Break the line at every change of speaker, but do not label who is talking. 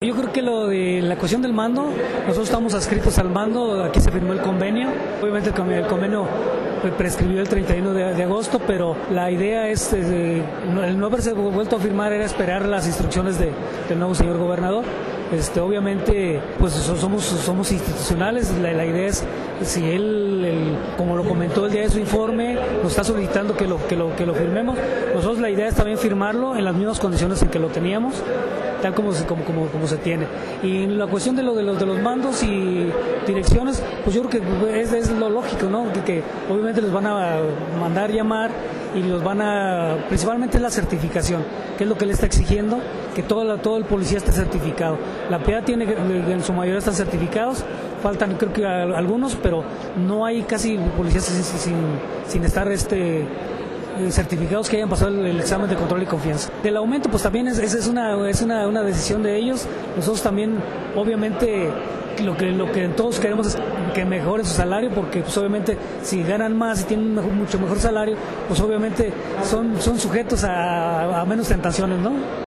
yo creo que lo de la cuestión del mando, nosotros estamos adscritos al mando, aquí se firmó el convenio, obviamente el convenio prescribió el 31 de agosto, pero la idea es, el no haberse vuelto a firmar era esperar las instrucciones del nuevo señor gobernador. Obviamente pues somos institucionales, la idea es, si él, como lo comentó el día de su informe, nos está solicitando que lo firmemos, nosotros la idea es también firmarlo en las mismas condiciones en que lo teníamos, tal como se tiene. Y en la cuestión de los mandos y direcciones, pues yo creo que es lo lógico, ¿no? Que obviamente les van a mandar llamar y los van a, principalmente la certificación, que es lo que le está exigiendo, que todo el policía esté certificado. La PEA tiene, en su mayoría están certificados, faltan creo que algunos, pero no hay casi policías sin estar certificados que hayan pasado el examen de control y confianza. Del aumento, pues también es una decisión de ellos. Nosotros también, obviamente, lo que todos queremos es que mejoren su salario, porque pues obviamente si ganan más y tienen mucho mejor salario, pues obviamente son sujetos a menos tentaciones, ¿no?